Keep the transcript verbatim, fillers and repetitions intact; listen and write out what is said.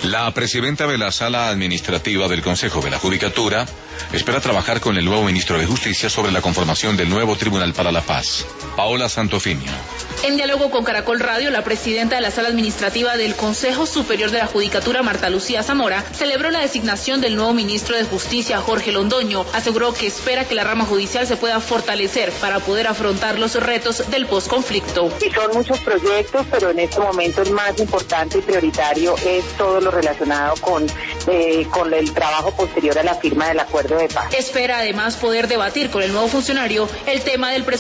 La presidenta de la Sala Administrativa del Consejo de la Judicatura espera trabajar con el nuevo ministro de Justicia sobre la conformación del nuevo Tribunal para la Paz. Paola Santofimio. En diálogo con Caracol Radio, la presidenta de la Sala Administrativa del Consejo Superior de la Judicatura, Marta Lucía Zamora, celebró la designación del nuevo ministro de Justicia, Jorge Londoño. Aseguró que espera que la rama judicial se pueda fortalecer para poder afrontar los retos del posconflicto. Sí, son muchos proyectos, pero en este momento el más importante y prioritario es todo lo relacionado con, eh, con el trabajo posterior a la firma del acuerdo de paz. Espera además poder debatir con el nuevo funcionario el tema del presupuesto